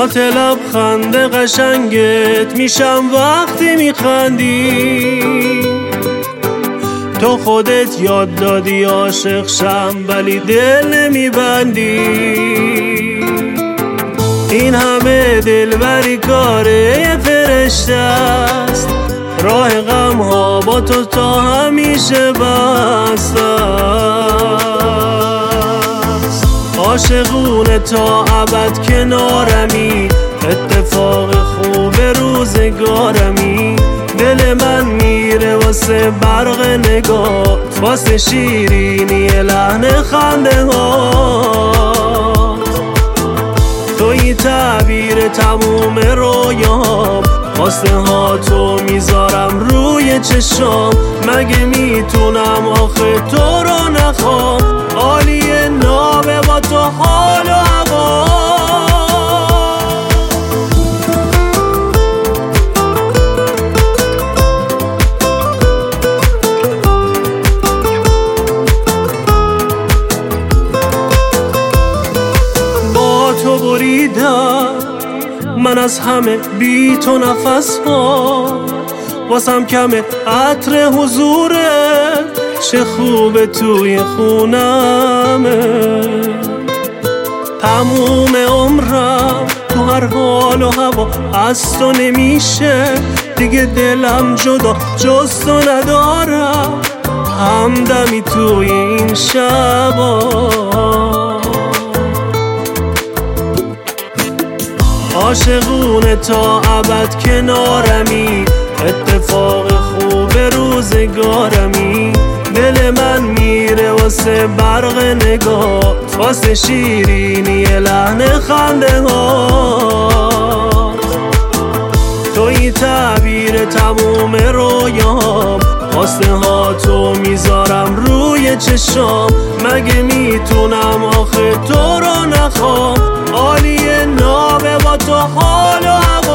ذات لبخند قشنگت میشم وقتی میخندی. تو خودت یاد دادی عاشق شم ولی دل نمیبندی. این همه دلبری کاره یه فرشته است، راه غم ها با تو تا همیشه بسته است. عاشقونه تا ابد کنارمی، اتفاق خوب روزگارمی. دل من میره واسه برق نگاه، واسه شیرینی لحن خنده ها. توی تعبیر تموم رویام، واسه ها تو میذارم روی چشام. مگه میتونم آخه تو رو نخوام؟ عالیه نابه با تو حال و هوا. تو بریدم من از همه بی تو نفس ها، واسم کمه عطر حضوره، چه خوبه توی خونمه. تموم عمرم تو هر حال و هوا از تو نمیشه دیگه، دلم جدا جز تو ندارم. همدمی توی این شبا، عاشقونه تا ابد کنارمی، اتفاق خوب روزگارمی. دل من میره واسه برق نگاه، واسه شیرینی لحن خنده ها. توی تعبیر تموم رویام، واسه ها تو میذارم روی چشام. مگه میتونم آخه تو رو نخوام؟ عالیه نابه با تو حال و هوا.